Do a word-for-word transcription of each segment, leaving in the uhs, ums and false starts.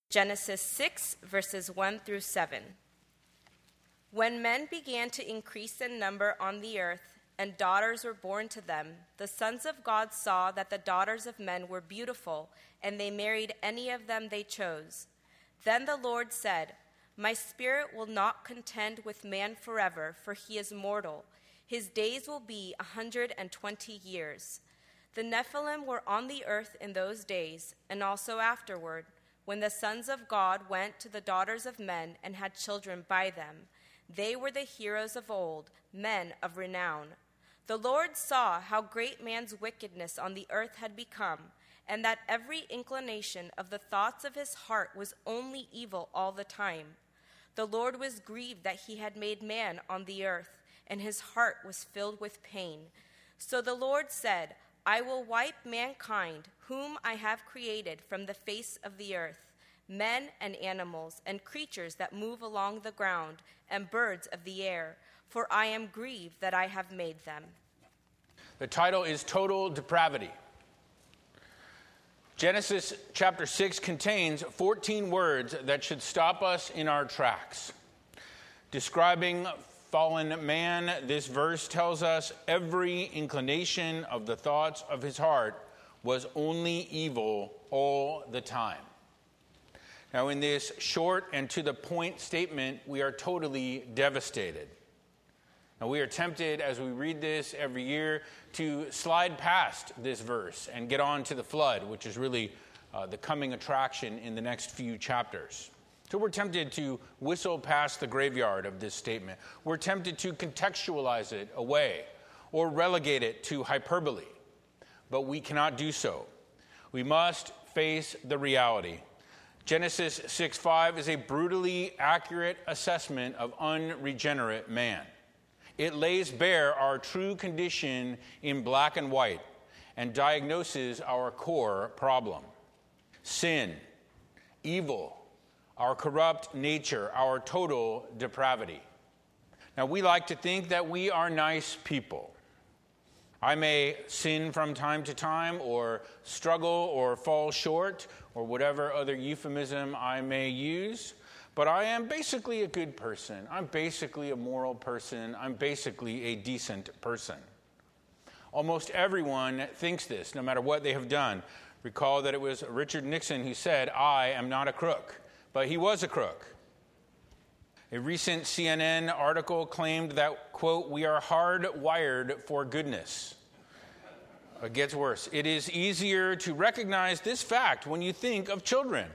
Genesis six, verses one through seven. When men began to increase in number on the earth, and daughters were born to them, the sons of God saw that the daughters of men were beautiful, and they married any of them they chose. Then the Lord said, "My spirit will not contend with man forever, for he is mortal. His days will be a hundred and twenty years." The Nephilim were on the earth in those days, and also afterward, when the sons of God went to the daughters of men and had children by them. They were the heroes of old, men of renown. The Lord saw how great man's wickedness on the earth had become, and that every inclination of the thoughts of his heart was only evil all the time. The Lord was grieved that he had made man on the earth, and his heart was filled with pain. So the Lord said, "I will wipe mankind, whom I have created, from the face of the earth, men and animals and creatures that move along the ground and birds of the air, for I am grieved that I have made them." The title is Total Depravity. Genesis chapter six contains fourteen words that should stop us in our tracks. Describing fallen man, this verse tells us every inclination of the thoughts of his heart was only evil all the time. Now, in this short and to the point statement, we are totally devastated. Now, we are tempted as we read this every year to slide past this verse and get on to the flood, which is really uh, the coming attraction in the next few chapters. So we're tempted to whistle past the graveyard of this statement. We're tempted to contextualize it away or relegate it to hyperbole. But we cannot do so. We must face the reality. Genesis six five is a brutally accurate assessment of unregenerate man. It lays bare our true condition in black and white and diagnoses our core problem. Sin, evil, our corrupt nature, our total depravity. Now, we like to think that we are nice people. I may sin from time to time or struggle or fall short or whatever other euphemism I may use, but I am basically a good person. I'm basically a moral person. I'm basically a decent person. Almost everyone thinks this, no matter what they have done. Recall that it was Richard Nixon who said, "I am not a crook." But he was a crook. A recent C N N article claimed that, quote, "we are hardwired for goodness." It gets worse. It is easier to recognize this fact when you think of children.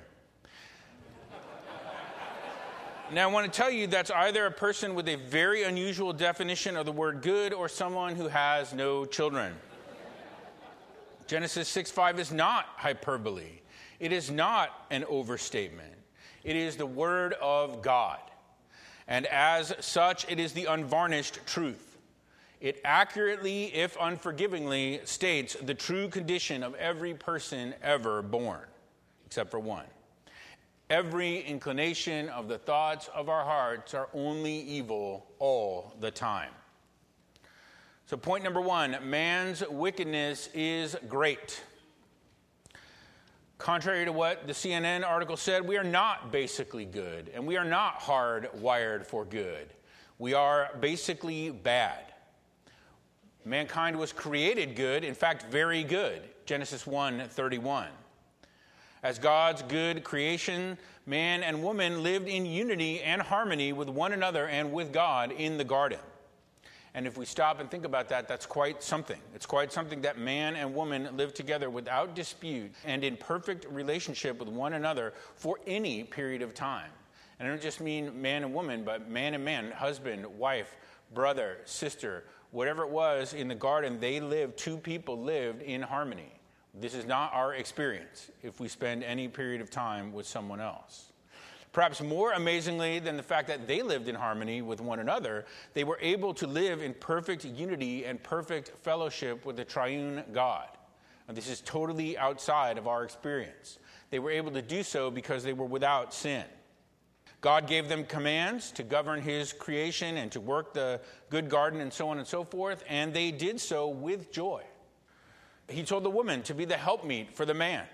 Now, I want to tell you that's either a person with a very unusual definition of the word good or someone who has no children. Genesis six five is not hyperbole. It is not an overstatement. It is the word of God. And as such, it is the unvarnished truth. It accurately, if unforgivingly, states the true condition of every person ever born, except for one. Every inclination of the thoughts of our hearts are only evil all the time. So point number one, man's wickedness is great. Contrary to what the C N N article said, we are not basically good, and we are not hardwired for good. We are basically bad. Mankind was created good, in fact, very good. Genesis one thirty-one. As God's good creation, man and woman lived in unity and harmony with one another and with God in the garden. And if we stop and think about that, that's quite something. It's quite something that man and woman live together without dispute and in perfect relationship with one another for any period of time. And I don't just mean man and woman, but man and man, husband, wife, brother, sister, whatever it was in the garden, they lived, two people lived in harmony. This is not our experience if we spend any period of time with someone else. Perhaps more amazingly than the fact that they lived in harmony with one another, they were able to live in perfect unity and perfect fellowship with the triune God. And this is totally outside of our experience. They were able to do so because they were without sin. God gave them commands to govern his creation and to work the good garden and so on and so forth, and they did so with joy. He told the woman to be the helpmeet for the man.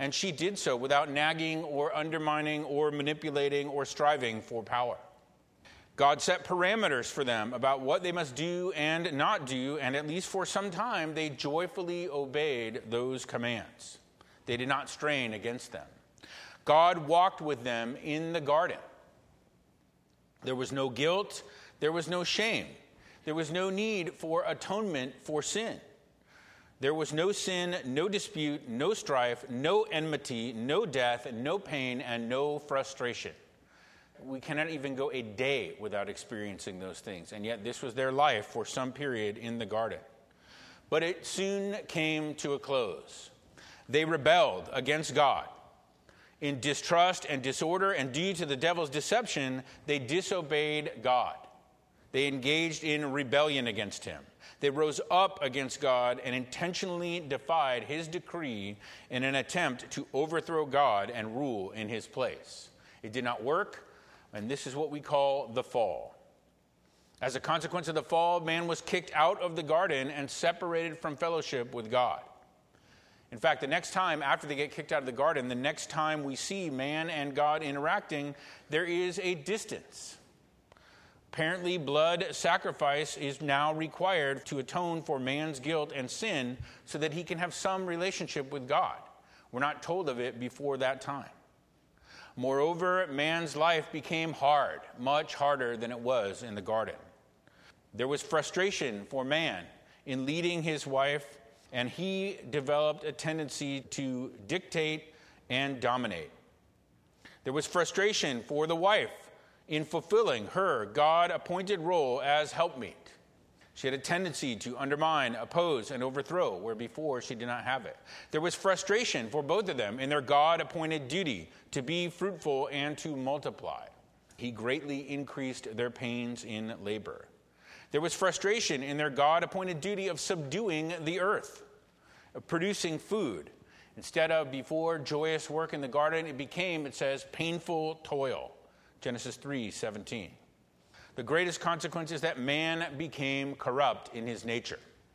and she did so without nagging or undermining or manipulating or striving for power. God set parameters for them about what they must do and not do, and at least for some time, they joyfully obeyed those commands. They did not strain against them. God walked with them in the garden. There was no guilt. There was no shame. There was no need for atonement for sin. There was no sin, no dispute, no strife, no enmity, no death, no pain, and no frustration. We cannot even go a day without experiencing those things. And yet this was their life for some period in the garden. But it soon came to a close. They rebelled against God. In distrust and disorder and due to the devil's deception, they disobeyed God. They engaged in rebellion against him. They rose up against God and intentionally defied his decree in an attempt to overthrow God and rule in his place. It did not work. And this is what we call the fall. As a consequence of the fall, man was kicked out of the garden and separated from fellowship with God. In fact, the next time after they get kicked out of the garden, the next time we see man and God interacting, there is a distance. Apparently, blood sacrifice is now required to atone for man's guilt and sin so that he can have some relationship with God. We're not told of it before that time. Moreover, man's life became hard, much harder than it was in the garden. There was frustration for man in leading his wife, and he developed a tendency to dictate and dominate. There was frustration for the wife in fulfilling her God-appointed role as helpmeet. She had a tendency to undermine, oppose, and overthrow, where before she did not have it. There was frustration for both of them in their God-appointed duty to be fruitful and to multiply. He greatly increased their pains in labor. There was frustration in their God-appointed duty of subduing the earth, of producing food. Instead of before joyous work in the garden, it became, it says, painful toil. Genesis three seventeen. The greatest consequence is that man became corrupt in his nature.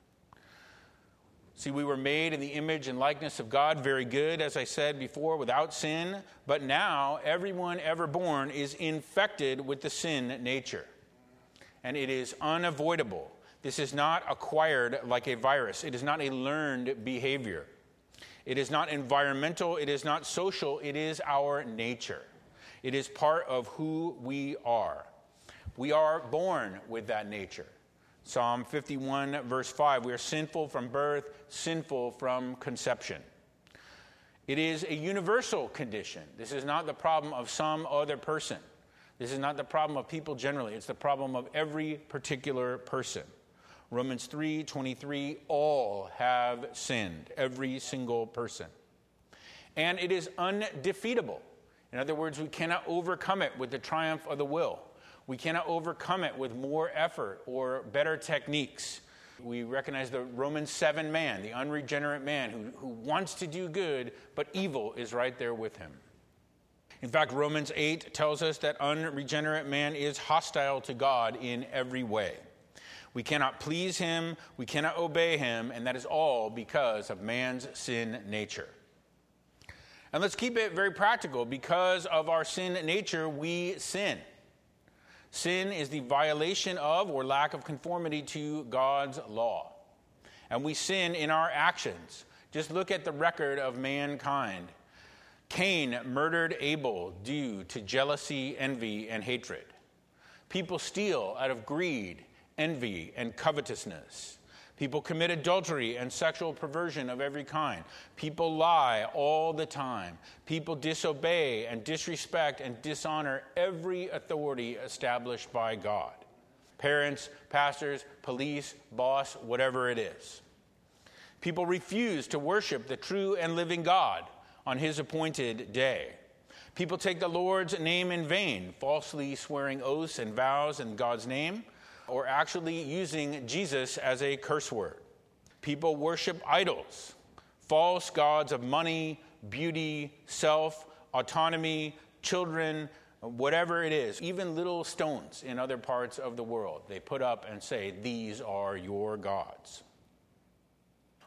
See, we were made in the image and likeness of God, very good, as I said before, without sin. But now, everyone ever born is infected with the sin nature. And it is unavoidable. This is not acquired like a virus. It is not a learned behavior. It is not environmental. It is not social. It is our nature. It is part of who we are. We are born with that nature. Psalm fifty-one, verse five, we are sinful from birth, sinful from conception. It is a universal condition. This is not the problem of some other person. This is not the problem of people generally. It's the problem of every particular person. Romans three twenty-three, all have sinned, every single person. And it is undefeatable. In other words, we cannot overcome it with the triumph of the will. We cannot overcome it with more effort or better techniques. We recognize the Romans seven man, the unregenerate man who, who wants to do good, but evil is right there with him. In fact, Romans eight tells us that unregenerate man is hostile to God in every way. We cannot please him, we cannot obey him, and that is all because of man's sin nature. And let's keep it very practical. Because of our sin nature, we sin. Sin is the violation of or lack of conformity to God's law. And we sin in our actions. Just look at the record of mankind. Cain murdered Abel due to jealousy, envy, and hatred. People steal out of greed, envy, and covetousness. People commit adultery and sexual perversion of every kind. People lie all the time. People disobey and disrespect and dishonor every authority established by God. Parents, pastors, police, boss, whatever it is. People refuse to worship the true and living God on his appointed day. People take the Lord's name in vain, falsely swearing oaths and vows in God's name, or actually using Jesus as a curse word. People worship idols, false gods of money, beauty, self, autonomy, children, whatever it is, even little stones in other parts of the world. They put up and say, these are your gods.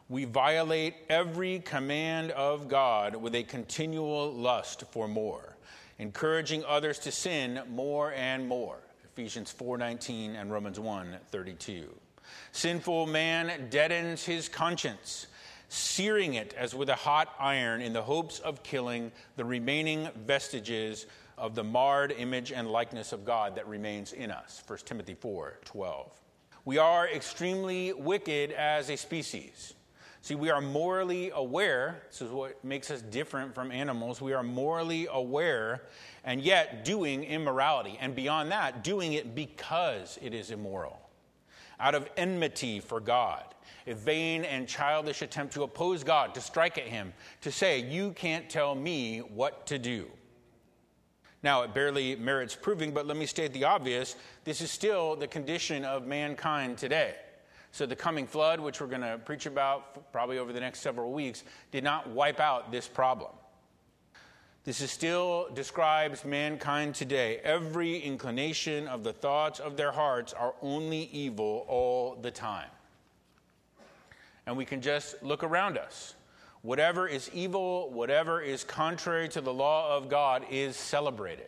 We violate every command of God with a continual lust for more, encouraging others to sin more and more. Ephesians four nineteen and Romans one thirty-two. Sinful man deadens his conscience, searing it as with a hot iron in the hopes of killing the remaining vestiges of the marred image and likeness of God that remains in us. First Timothy four twelve. We are extremely wicked as a species. See, we are morally aware. This is what makes us different from animals. We are morally aware and yet doing immorality. And beyond that, doing it because it is immoral. Out of enmity for God. A vain and childish attempt to oppose God, to strike at him, to say, you can't tell me what to do. Now, it barely merits proving, but let me state the obvious. This is still the condition of mankind today. So the coming flood, which we're going to preach about probably over the next several weeks, did not wipe out this problem. This is still describes mankind today. Every inclination of the thoughts of their hearts are only evil all the time. And we can just look around us. Whatever is evil, whatever is contrary to the law of God is celebrated.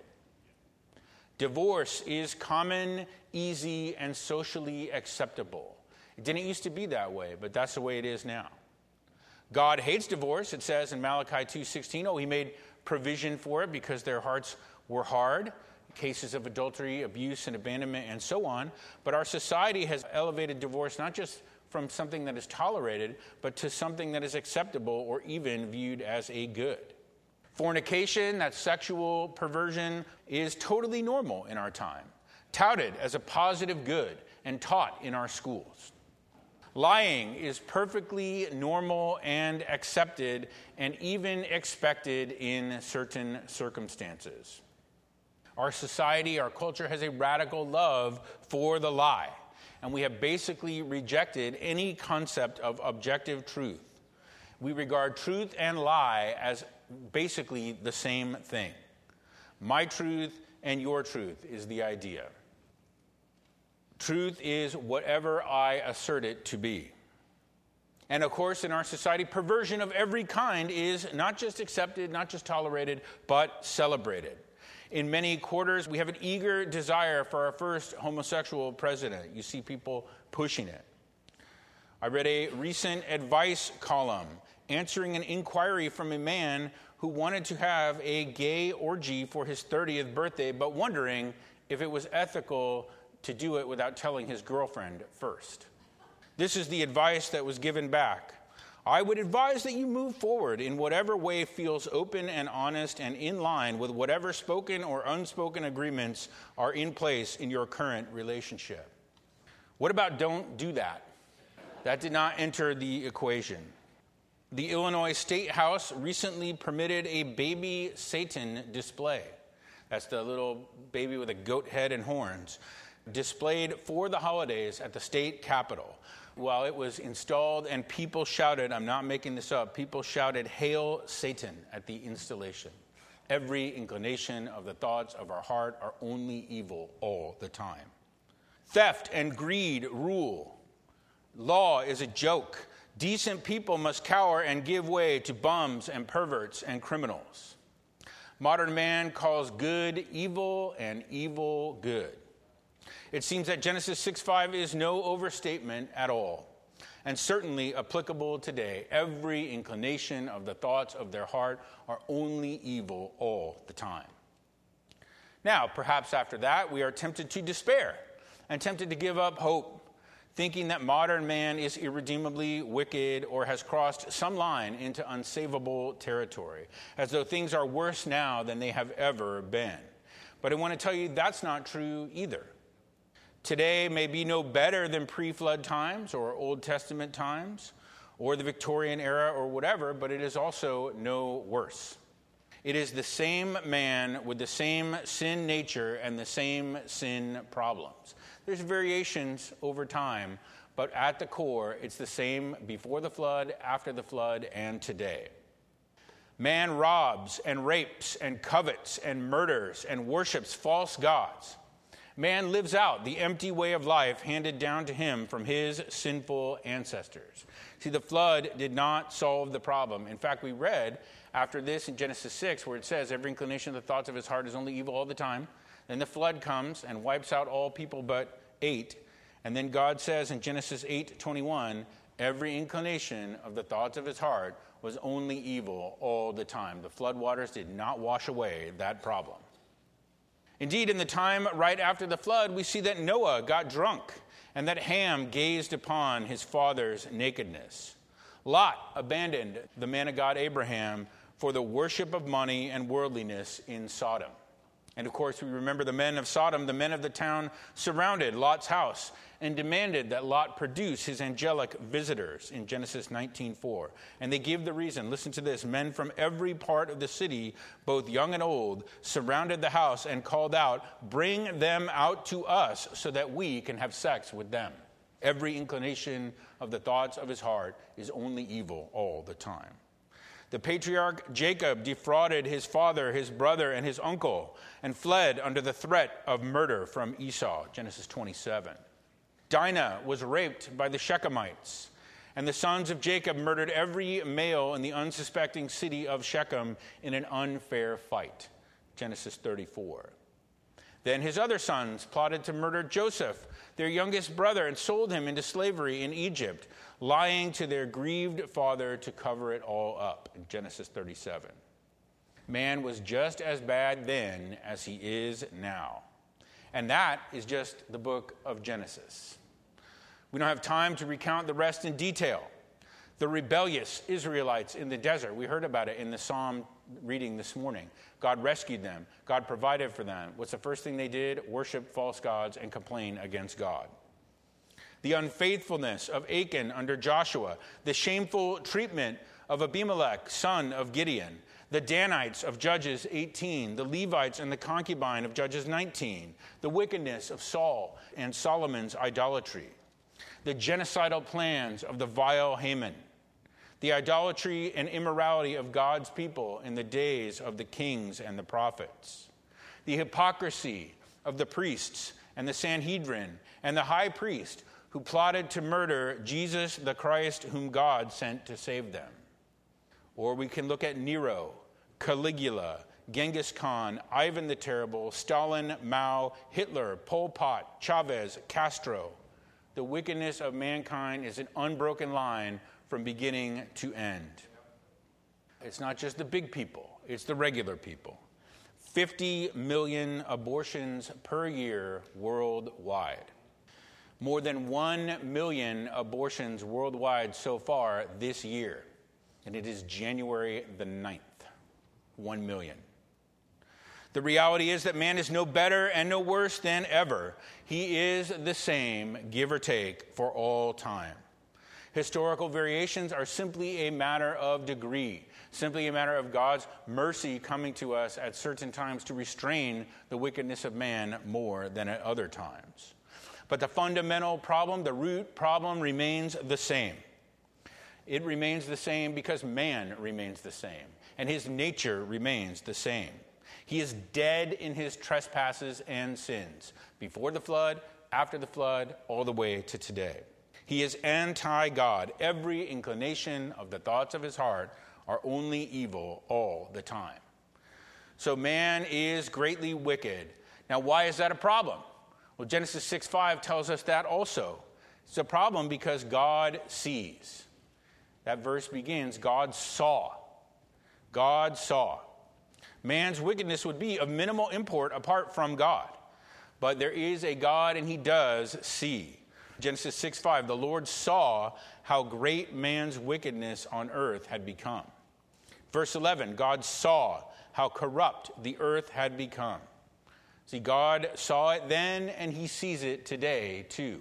Divorce is common, easy, and socially acceptable. It didn't used to be that way, but that's the way it is now. God hates divorce, it says in Malachi two sixteen. Oh, he made provision for it because their hearts were hard. Cases of adultery, abuse, and abandonment, and so on. But our society has elevated divorce not just from something that is tolerated, but to something that is acceptable or even viewed as a good. Fornication, that sexual perversion, is totally normal in our time, touted as a positive good and taught in our schools. Lying is perfectly normal and accepted and even expected in certain circumstances. Our society, our culture has a radical love for the lie. And we have basically rejected any concept of objective truth. We regard truth and lie as basically the same thing. My truth and your truth is the idea. Truth is whatever I assert it to be. And of course, in our society, perversion of every kind is not just accepted, not just tolerated, but celebrated. In many quarters, we have an eager desire for our first homosexual president. You see people pushing it. I read a recent advice column answering an inquiry from a man who wanted to have a gay orgy for his thirtieth birthday, but wondering if it was ethical to do it without telling his girlfriend first. This is the advice that was given back. I would advise that you move forward in whatever way feels open and honest and in line with whatever spoken or unspoken agreements are in place in your current relationship. What about don't do that? That did not enter the equation. The Illinois State House recently permitted a baby Satan display. That's the little baby with a goat head and horns, displayed for the holidays at the state capitol. While it was installed and people shouted, I'm not making this up, people shouted, "Hail Satan," at the installation. Every inclination of the thoughts of our heart are only evil all the time. Theft and greed rule. Law is a joke. Decent people must cower and give way to bums and perverts and criminals. Modern man calls good evil and evil good. It seems that Genesis six five is no overstatement at all, and certainly applicable today. Every inclination of the thoughts of their heart are only evil all the time. Now, perhaps after that, we are tempted to despair and tempted to give up hope, thinking that modern man is irredeemably wicked or has crossed some line into unsavable territory, as though things are worse now than they have ever been. But I want to tell you that's not true either. Today may be no better than pre-flood times or Old Testament times or the Victorian era or whatever, but it is also no worse. It is the same man with the same sin nature and the same sin problems. There's variations over time, but at the core, it's the same before the flood, after the flood, and today. Man robs and rapes and covets and murders and worships false gods. Man lives out the empty way of life handed down to him from his sinful ancestors. See, the flood did not solve the problem. In fact, we read after this in Genesis six, where it says, every inclination of the thoughts of his heart is only evil all the time. Then the flood comes and wipes out all people but eight. And then God says in Genesis eight twenty-one, every inclination of the thoughts of his heart was only evil all the time. The flood waters did not wash away that problem. Indeed, in the time right after the flood, we see that Noah got drunk and that Ham gazed upon his father's nakedness. Lot abandoned the man of God Abraham for the worship of money and worldliness in Sodom. And of course, we remember the men of Sodom, the men of the town, surrounded Lot's house and demanded that Lot produce his angelic visitors in Genesis nineteen four. And they give the reason. Listen to this. Men from every part of the city, both young and old, surrounded the house and called out, bring them out to us so that we can have sex with them. Every inclination of the thoughts of his heart is only evil all the time. The patriarch Jacob defrauded his father, his brother, and his uncle, and fled under the threat of murder from Esau, Genesis twenty-seven. Dinah was raped by the Shechemites, and the sons of Jacob murdered every male in the unsuspecting city of Shechem in an unfair fight, Genesis thirty-four. Then his other sons plotted to murder Joseph, their youngest brother, and sold him into slavery in Egypt, lying to their grieved father to cover it all up, in Genesis thirty-seven. Man was just as bad then as he is now. And that is just the book of Genesis. We don't have time to recount the rest in detail. The rebellious Israelites in the desert, we heard about it in the Psalm reading this morning. God rescued them. God provided for them. What's the first thing they did? Worship false gods and complain against God. The unfaithfulness of Achan under Joshua, the shameful treatment of Abimelech, son of Gideon, the Danites of Judges eighteen, the Levites and the concubine of Judges nineteen, the wickedness of Saul and Solomon's idolatry, the genocidal plans of the vile Haman, the idolatry and immorality of God's people in the days of the kings and the prophets, the hypocrisy of the priests and the Sanhedrin and the high priest who plotted to murder Jesus the Christ whom God sent to save them. Or we can look at Nero, Caligula, Genghis Khan, Ivan the Terrible, Stalin, Mao, Hitler, Pol Pot, Chavez, Castro. The wickedness of mankind is an unbroken line from beginning to end. It's not just the big people, it's the regular people. fifty million abortions per year worldwide. More than one million abortions worldwide so far this year. And it is January the ninth. One million. The reality is that man is no better and no worse than ever. He is the same, give or take, for all time. Historical variations are simply a matter of degree, simply a matter of God's mercy coming to us at certain times to restrain the wickedness of man more than at other times. But the fundamental problem, the root problem, remains the same. It remains the same because man remains the same, and his nature remains the same. He is dead in his trespasses and sins, before the flood, after the flood, all the way to today. He is anti-God. Every inclination of the thoughts of his heart are only evil all the time. So man is greatly wicked. Now, why is that a problem? Well, Genesis six five tells us that also. It's a problem because God sees. That verse begins, God saw. God saw. Man's wickedness would be of minimal import apart from God. But there is a God and he does see. Genesis six five, the Lord saw how great man's wickedness on earth had become. Verse eleven, God saw how corrupt the earth had become. See, God saw it then and he sees it today too.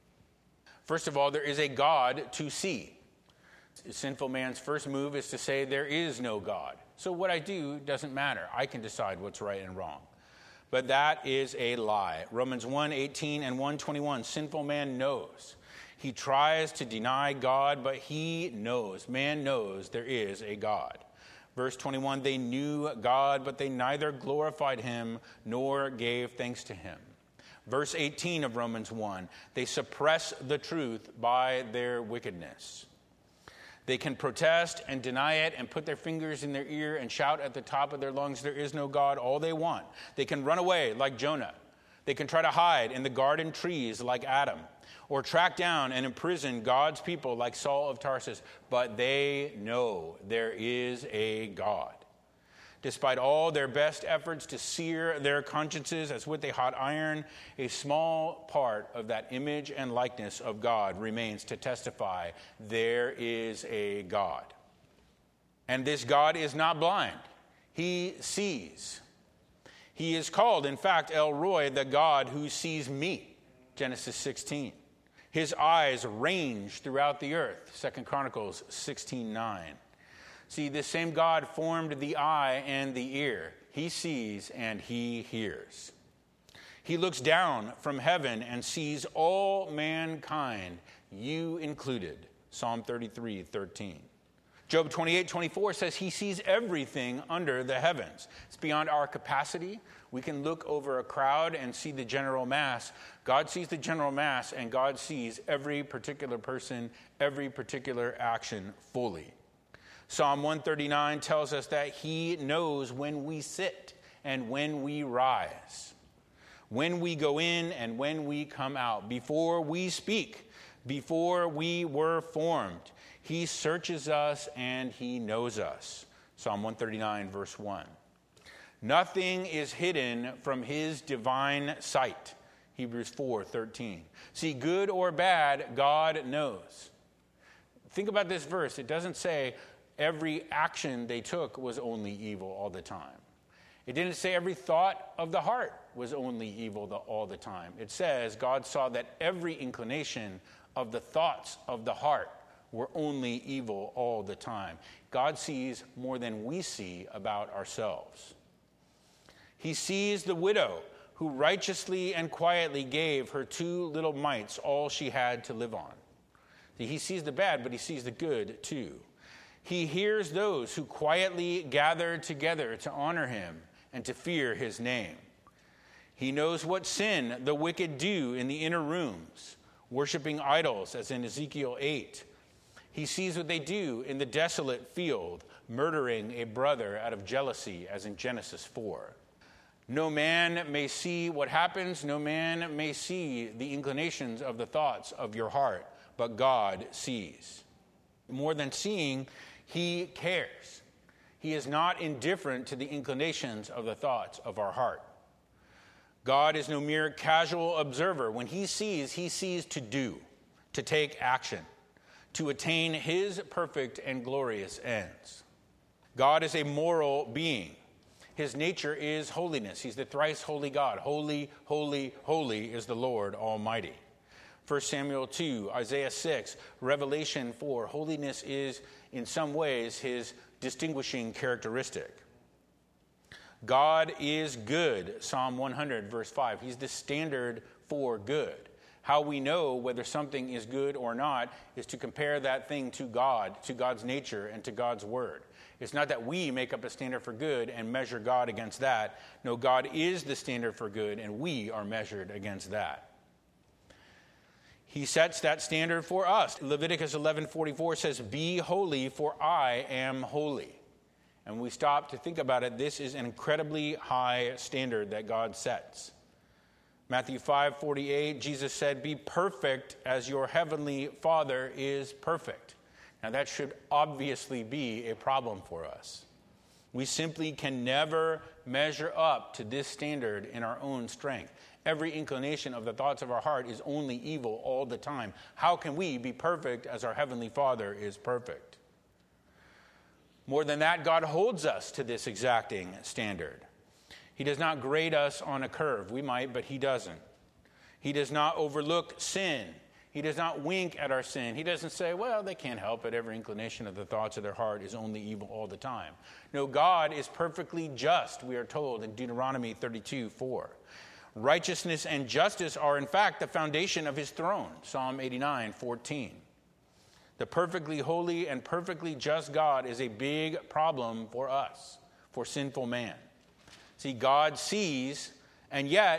First of all, there is a God to see. Sinful man's first move is to say there is no God. So what I do doesn't matter. I can decide what's right and wrong. But that is a lie. Romans one eighteen and one twenty-one, sinful man knows. He tries to deny God, but he knows. Man knows there is a God. Verse twenty-one, they knew God, but they neither glorified him nor gave thanks to him. Verse eighteen of Romans one, they suppress the truth by their wickedness. They can protest and deny it and put their fingers in their ear and shout at the top of their lungs, there is no God, all they want. They can run away like Jonah. They can try to hide in the garden trees like Adam, or track down and imprison God's people like Saul of Tarsus. But they know there is a God. Despite all their best efforts to sear their consciences as with a hot iron, a small part of that image and likeness of God remains to testify there is a God. And this God is not blind. He sees. He is called, in fact, El Roi, the God who sees me, Genesis sixteen. His eyes range throughout the earth, Second Chronicles sixteen nine. See, this same God formed the eye and the ear. He sees and he hears. He looks down from heaven and sees all mankind, you included, Psalm thirty-three thirteen. Job twenty-eight twenty-four says he sees everything under the heavens. It's beyond our capacity. We can look over a crowd and see the general mass. God sees the general mass, and God sees every particular person, every particular action fully. Psalm one thirty-nine tells us that he knows when we sit and when we rise, when we go in and when we come out, before we speak, before we were formed. He searches us and he knows us. Psalm one thirty-nine, verse one. Nothing is hidden from his divine sight. Hebrews four thirteen. See, good or bad, God knows. Think about this verse. It doesn't say every action they took was only evil all the time. It didn't say every thought of the heart was only evil the, all the time. It says God saw that every inclination of the thoughts of the heart were only evil all the time. God sees more than we see about ourselves. He sees the widow who righteously and quietly gave her two little mites all she had to live on. He sees the bad, but he sees the good too. He hears those who quietly gather together to honor him and to fear his name. He knows what sin the wicked do in the inner rooms, worshiping idols, as in Ezekiel eight. He sees what they do in the desolate field, murdering a brother out of jealousy, as in Genesis four. No man may see what happens. No man may see the inclinations of the thoughts of your heart, but God sees. More than seeing, he cares. He is not indifferent to the inclinations of the thoughts of our heart. God is no mere casual observer. When he sees, he sees to do, to take action, to attain his perfect and glorious ends. God is a moral being. His nature is holiness. He's the thrice holy God. Holy, holy, holy is the Lord Almighty. First Samuel two, Isaiah six, Revelation four. Holiness is, in some ways, his distinguishing characteristic. God is good, Psalm one hundred, verse five. He's the standard for good. How we know whether something is good or not is to compare that thing to God, to God's nature, and to God's word. It's not that we make up a standard for good and measure God against that. No, God is the standard for good, and we are measured against that. He sets that standard for us. Leviticus eleven forty-four says, "Be holy, for I am holy." And we stop to think about it. This is an incredibly high standard that God sets. Matthew five forty-eight, Jesus said, "Be perfect as your heavenly Father is perfect." Now that should obviously be a problem for us. We simply can never measure up to this standard in our own strength. Every inclination of the thoughts of our heart is only evil all the time. How can we be perfect as our Heavenly Father is perfect? More than that, God holds us to this exacting standard. He does not grade us on a curve. We might, but he doesn't. He does not overlook sin. He does not wink at our sin. He doesn't say, well, they can't help it. Every inclination of the thoughts of their heart is only evil all the time. No, God is perfectly just, we are told in Deuteronomy thirty-two four. Righteousness and justice are, in fact, the foundation of his throne, Psalm eighty-nine fourteen. The perfectly holy and perfectly just God is a big problem for us, for sinful man. See, God sees, and yet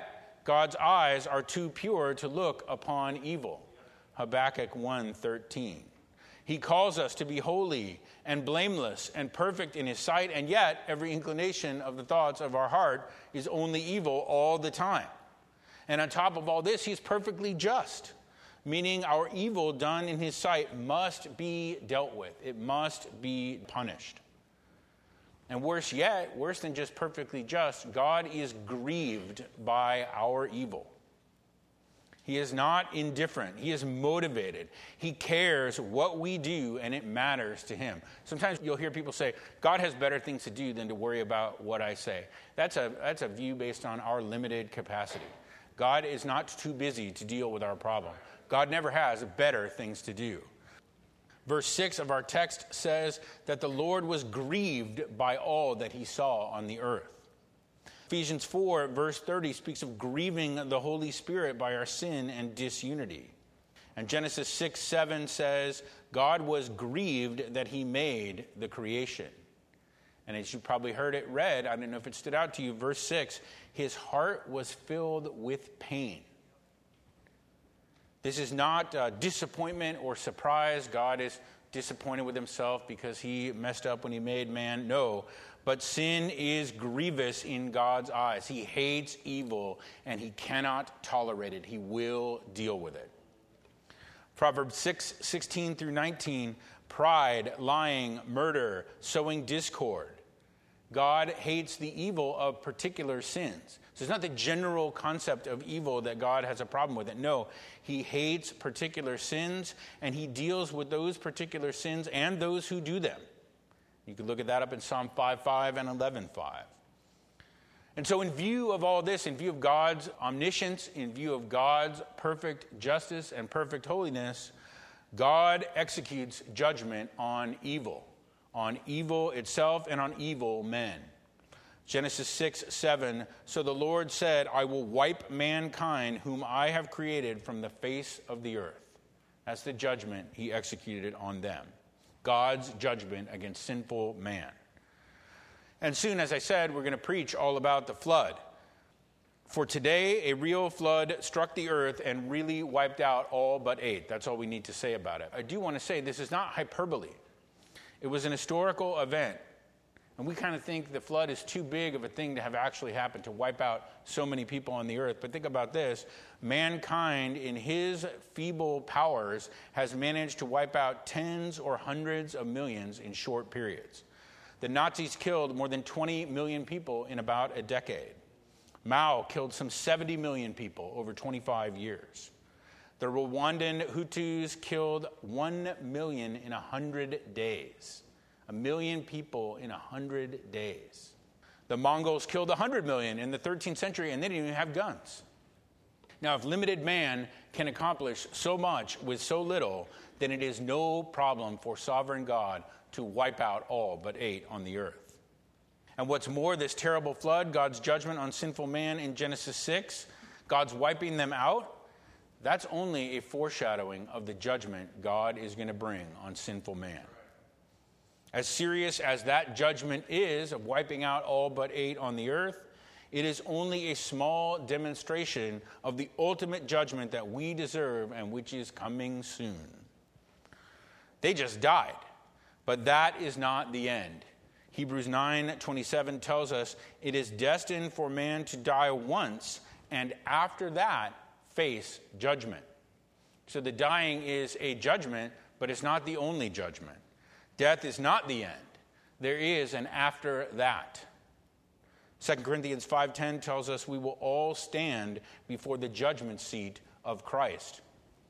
God's eyes are too pure to look upon evil. Habakkuk one thirteen. He calls us to be holy and blameless and perfect in his sight, and yet every inclination of the thoughts of our heart is only evil all the time. And on top of all this, he's perfectly just, meaning our evil done in his sight must be dealt with. It must be punished. And worse yet, worse than just perfectly just, God is grieved by our evil. He is not indifferent. He is motivated. He cares what we do, and it matters to him. Sometimes you'll hear people say, God has better things to do than to worry about what I say. That's a, that's a view based on our limited capacity. God is not too busy to deal with our problem. God never has better things to do. Verse six of our text says that the Lord was grieved by all that he saw on the earth. Ephesians four, verse thirty, speaks of grieving the Holy Spirit by our sin and disunity. And Genesis six seven says, God was grieved that he made the creation. And as you probably heard it read, I don't know if it stood out to you, verse six, his heart was filled with pain. This is not uh, disappointment or surprise. God is disappointed with himself because he messed up when he made man. No, but sin is grievous in God's eyes. He hates evil and he cannot tolerate it. He will deal with it. Proverbs six sixteen through nineteen, pride, lying, murder, sowing discord. God hates the evil of particular sins. So it's not the general concept of evil that God has a problem with it. No, he hates particular sins, and he deals with those particular sins and those who do them. You can look at that up in Psalm five five and eleven five. And so in view of all this, in view of God's omniscience, in view of God's perfect justice and perfect holiness, God executes judgment on evil. On evil itself and on evil men. Genesis six seven, so the Lord said, I will wipe mankind whom I have created from the face of the earth. That's the judgment he executed on them. God's judgment against sinful man. And soon, as I said, we're going to preach all about the flood. For today, a real flood struck the earth and really wiped out all but eight. That's all we need to say about it. I do want to say this is not hyperbole. It was an historical event. And we kind of think the flood is too big of a thing to have actually happened to wipe out so many people on the earth. But think about this. Mankind, in his feeble powers, has managed to wipe out tens or hundreds of millions in short periods. The Nazis killed more than twenty million people in about a decade. Mao killed some seventy million people over twenty-five years. The Rwandan Hutus killed one million in one hundred days. A million people in one hundred days. The Mongols killed one hundred million in the thirteenth century, and they didn't even have guns. Now, if limited man can accomplish so much with so little, then it is no problem for sovereign God to wipe out all but eight on the earth. And what's more, this terrible flood, God's judgment on sinful man in Genesis six, God's wiping them out, that's only a foreshadowing of the judgment God is going to bring on sinful man. As serious as that judgment is of wiping out all but eight on the earth, it is only a small demonstration of the ultimate judgment that we deserve and which is coming soon. They just died, but that is not the end. Hebrews nine twenty-seven tells us it is destined for man to die once, and after that, face judgment. So the dying is a judgment, but it's not the only judgment. Death is not the end. There is an after that. Second Corinthians five ten tells us we will all stand before the judgment seat of Christ.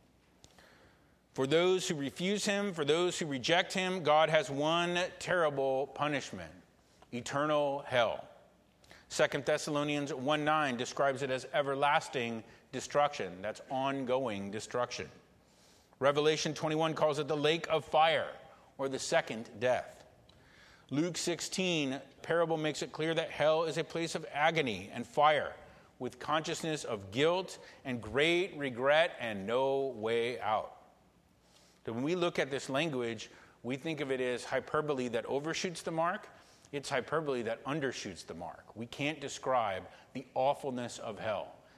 For those who refuse him, for those who reject him, God has one terrible punishment: eternal hell. Second Thessalonians one nine describes it as everlasting destruction. That's ongoing destruction. Revelation twenty-one calls it the lake of fire, or the second death. Luke sixteen, parable makes it clear that hell is a place of agony and fire, with consciousness of guilt and great regret and no way out. So when we look at this language, we think of it as hyperbole that overshoots the mark. It's hyperbole that undershoots the mark. We can't describe the awfulness of hell.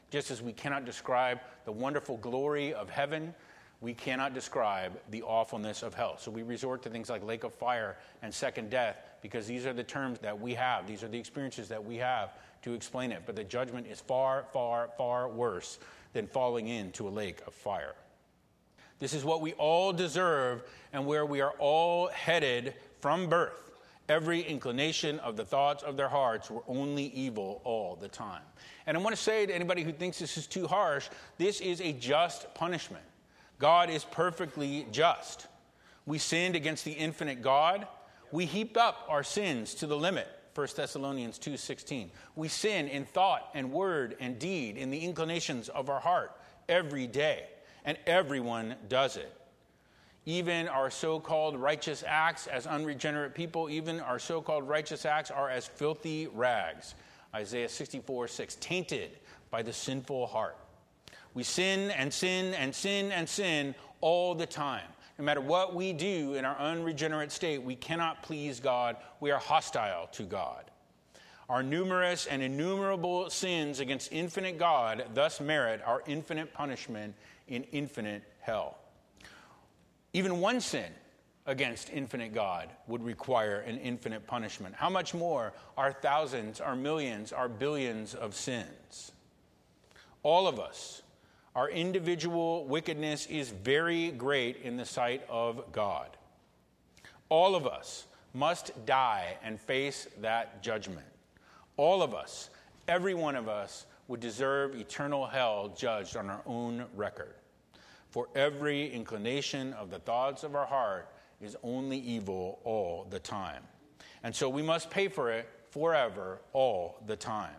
Just as we cannot describe the wonderful glory of heaven, we cannot describe the awfulness of hell. So we resort to things like lake of fire and second death because these are the terms that we have. These are the experiences that we have to explain it. But the judgment is far, far, far worse than falling into a lake of fire. This is what we all deserve and where we are all headed from birth. Every inclination of the thoughts of their hearts were only evil all the time. And I want to say to anybody who thinks this is too harsh, this is a just punishment. God is perfectly just. We sinned against the infinite God. We heaped up our sins to the limit, First Thessalonians two sixteen. We sin in thought and word and deed, in the inclinations of our heart every day, and everyone does it. Even our so-called righteous acts as unregenerate people, even our so-called righteous acts are as filthy rags. Isaiah sixty-four six, tainted by the sinful heart. We sin and sin and sin and sin all the time. No matter what we do in our unregenerate state, we cannot please God. We are hostile to God. Our numerous and innumerable sins against infinite God thus merit our infinite punishment in infinite hell. Even one sin against infinite God would require an infinite punishment. How much more our thousands, our millions, our billions of sins? All of us, our individual wickedness is very great in the sight of God. All of us must die and face that judgment. All of us, every one of us, would deserve eternal hell judged on our own record. For every inclination of the thoughts of our heart is only evil all the time. And so we must pay for it forever, all the time.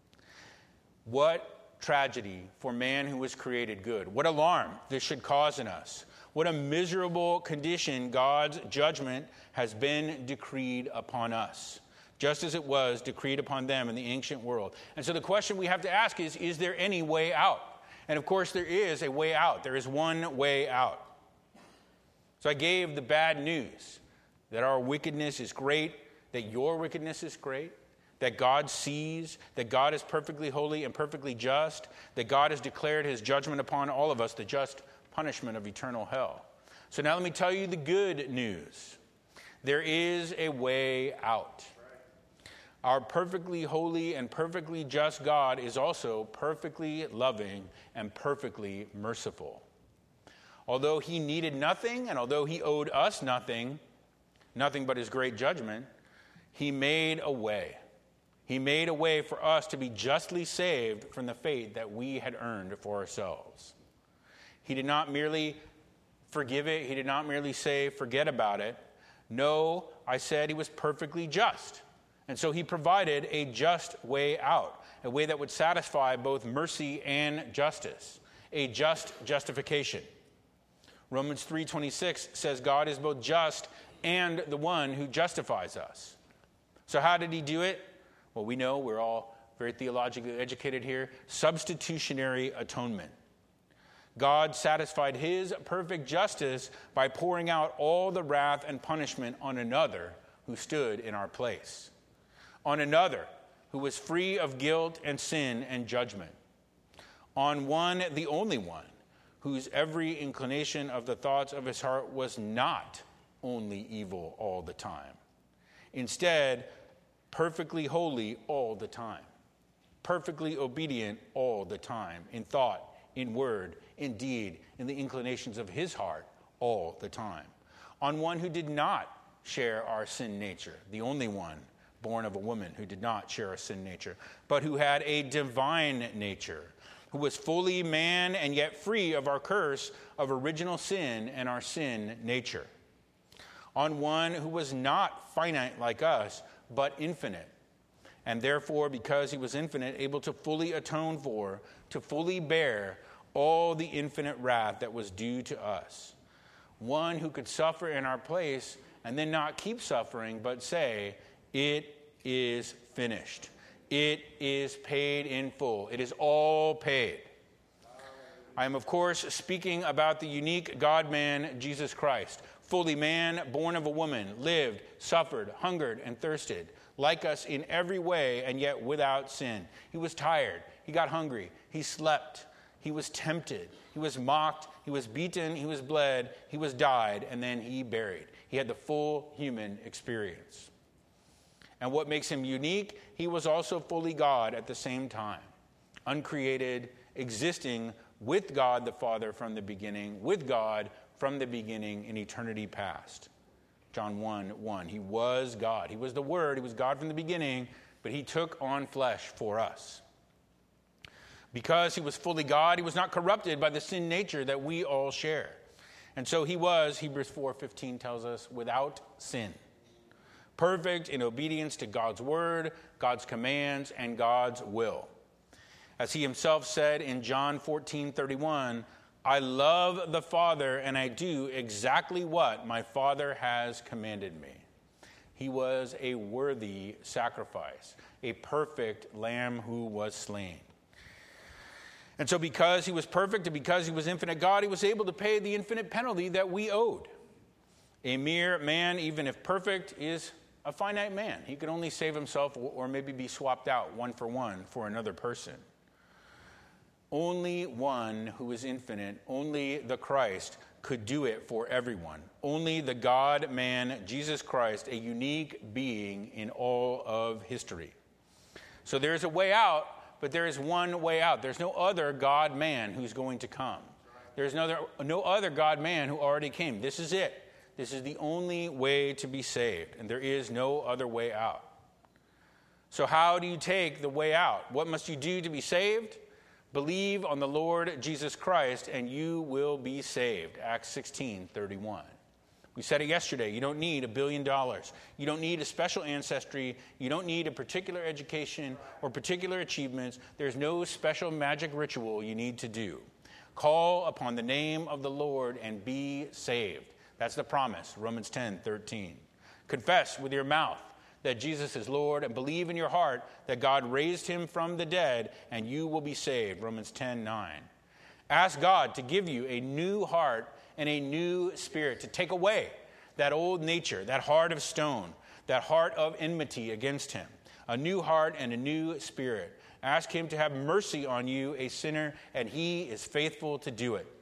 What tragedy for man who was created good. What alarm this should cause in us. What a miserable condition God's judgment has been decreed upon us, just as it was decreed upon them in the ancient world. And so the question we have to ask is, is there any way out? And of course, there is a way out. There is one way out. So I gave the bad news that our wickedness is great, that your wickedness is great, that God sees, that God is perfectly holy and perfectly just, that God has declared his judgment upon all of us, the just punishment of eternal hell. So now let me tell you the good news. There is a way out. Our perfectly holy and perfectly just God is also perfectly loving and perfectly merciful. Although he needed nothing, and although he owed us nothing, nothing but his great judgment, he made a way. He made a way for us to be justly saved from the fate that we had earned for ourselves. He did not merely forgive it. He did not merely say, forget about it. No, I said he was perfectly just. And so he provided a just way out, a way that would satisfy both mercy and justice, a just justification. Romans three twenty-six says God is both just and the one who justifies us. So how did he do it? Well, we know, we're all very theologically educated here, substitutionary atonement. God satisfied his perfect justice by pouring out all the wrath and punishment on another who stood in our place. On another who was free of guilt and sin and judgment. On one, the only one, whose every inclination of the thoughts of his heart was not only evil all the time. Instead, perfectly holy all the time. Perfectly obedient all the time, in thought, in word, in deed, in the inclinations of his heart all the time. On one who did not share our sin nature, the only one born of a woman who did not share a sin nature, but who had a divine nature, who was fully man and yet free of our curse of original sin and our sin nature. On one who was not finite like us, but infinite, and therefore, because he was infinite, able to fully atone for, to fully bear all the infinite wrath that was due to us. One who could suffer in our place and then not keep suffering, but say, it is finished. It is paid in full. It is all paid. I am, of course, speaking about the unique God-man, Jesus Christ, fully man, born of a woman, lived, suffered, hungered, and thirsted, like us in every way, and yet without sin. He was tired. He got hungry. He slept. He was tempted. He was mocked. He was beaten. He was bled. He was died, and then he buried. He had the full human experience. And what makes him unique, he was also fully God at the same time. Uncreated, existing with God the Father from the beginning, with God from the beginning in eternity past. John one one. He was God. He was the Word. He was God from the beginning, but he took on flesh for us. Because he was fully God, he was not corrupted by the sin nature that we all share. And so he was, Hebrews four fifteen tells us, without sin. Perfect in obedience to God's word, God's commands, and God's will. As he himself said in John fourteen thirty-one, I love the Father, and I do exactly what my Father has commanded me. He was a worthy sacrifice, a perfect lamb who was slain. And so because he was perfect and because he was infinite God, he was able to pay the infinite penalty that we owed. A mere man, even if perfect, is a finite man. He could only save himself or maybe be swapped out one for one for another person. Only one who is infinite, only the Christ, could do it for everyone. Only the God-man, Jesus Christ, a unique being in all of history. So there's a way out, but there is one way out. There's no other God-man who's going to come. There's no other, no other God-man who already came. This is it. This is the only way to be saved, and there is no other way out. So how do you take the way out? What must you do to be saved? Believe on the Lord Jesus Christ, and you will be saved. Acts sixteen thirty-one. We said it yesterday. You don't need a billion dollars. You don't need a special ancestry. You don't need a particular education or particular achievements. There's no special magic ritual you need to do. Call upon the name of the Lord and be saved. That's the promise, Romans ten thirteen. Confess with your mouth that Jesus is Lord and believe in your heart that God raised him from the dead and you will be saved, Romans ten nine. Ask God to give you a new heart and a new spirit, to take away that old nature, that heart of stone, that heart of enmity against him. A new heart and a new spirit. Ask him to have mercy on you, a sinner, and he is faithful to do it.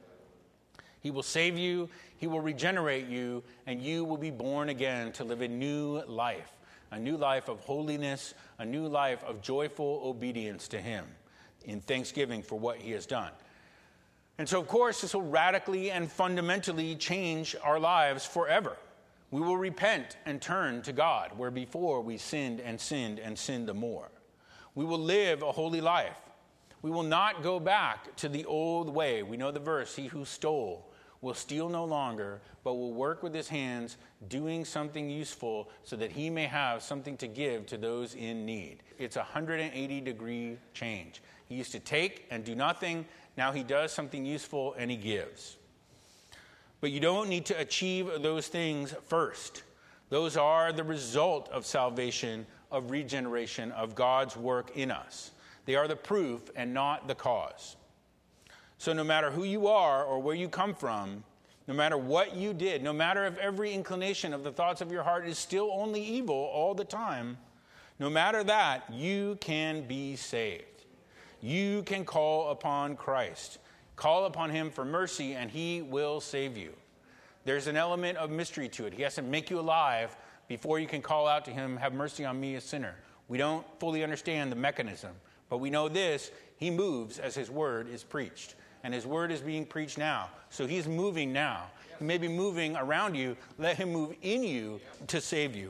He will save you, he will regenerate you, and you will be born again to live a new life. A new life of holiness, a new life of joyful obedience to him in thanksgiving for what he has done. And so, of course, this will radically and fundamentally change our lives forever. We will repent and turn to God, where before we sinned and sinned and sinned the more. We will live a holy life. We will not go back to the old way. We know the verse, he who stole will steal no longer, but will work with his hands, doing something useful so that he may have something to give to those in need. It's a one hundred eighty degree change. He used to take and do nothing. Now he does something useful and he gives. But you don't need to achieve those things first. Those are the result of salvation, of regeneration, of God's work in us. They are the proof and not the cause. So no matter who you are or where you come from, no matter what you did, no matter if every inclination of the thoughts of your heart is still only evil all the time, no matter that, you can be saved. You can call upon Christ. Call upon him for mercy, and he will save you. There's an element of mystery to it. He has to make you alive before you can call out to him, have mercy on me, a sinner. We don't fully understand the mechanism, but we know this, he moves as his word is preached. And his word is being preached now. So he's moving now. He may be moving around you. Let him move in you to save you.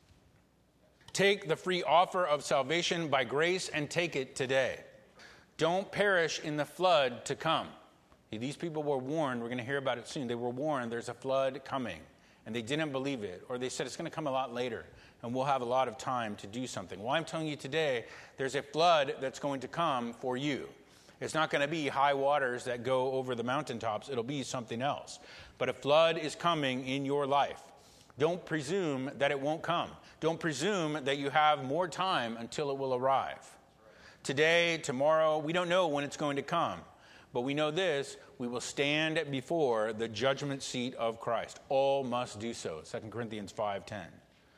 Take the free offer of salvation by grace and take it today. Don't perish in the flood to come. These people were warned. We're going to hear about it soon. They were warned there's a flood coming. And they didn't believe it. Or they said it's going to come a lot later. And we'll have a lot of time to do something. Well, I'm telling you today, there's a flood that's going to come for you. It's not going to be high waters that go over the mountaintops. It'll be something else. But a flood is coming in your life. Don't presume that it won't come. Don't presume that you have more time until it will arrive. Today, tomorrow, we don't know when it's going to come. But we know this, we will stand before the judgment seat of Christ. All must do so, Second Corinthians five ten.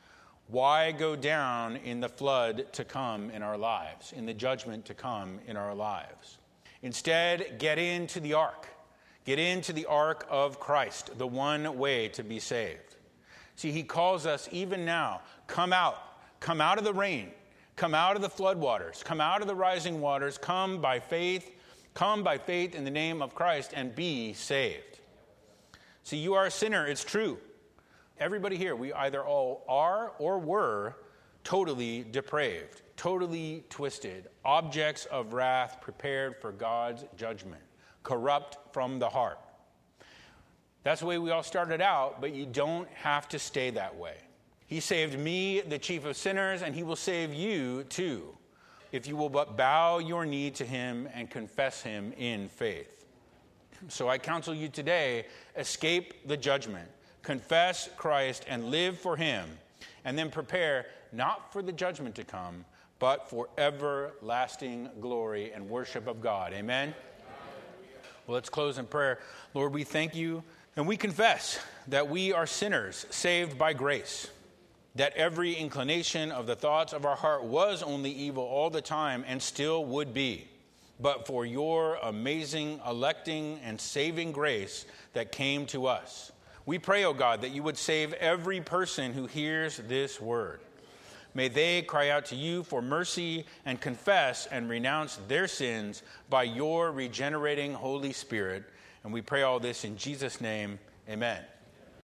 Why go down in the flood to come in our lives, in the judgment to come in our lives? Instead, get into the ark. Get into the ark of Christ, the one way to be saved. See, he calls us even now, come out, come out of the rain, come out of the floodwaters, come out of the rising waters, come by faith, come by faith in the name of Christ and be saved. See, you are a sinner, it's true. Everybody here, we either all are or were totally depraved, totally twisted, objects of wrath prepared for God's judgment, corrupt from the heart. That's the way we all started out, but you don't have to stay that way. He saved me, the chief of sinners, and he will save you too, if you will but bow your knee to him and confess him in faith. So I counsel you today, escape the judgment, confess Christ and live for him, and then prepare not for the judgment to come, but for everlasting glory and worship of God. Amen? Well, let's close in prayer. Lord, we thank you, and we confess that we are sinners saved by grace, that every inclination of the thoughts of our heart was only evil all the time and still would be, but for your amazing electing and saving grace that came to us. We pray, O God, that you would save every person who hears this word. May they cry out to you for mercy and confess and renounce their sins by your regenerating Holy Spirit. And we pray all this in Jesus' name. Amen.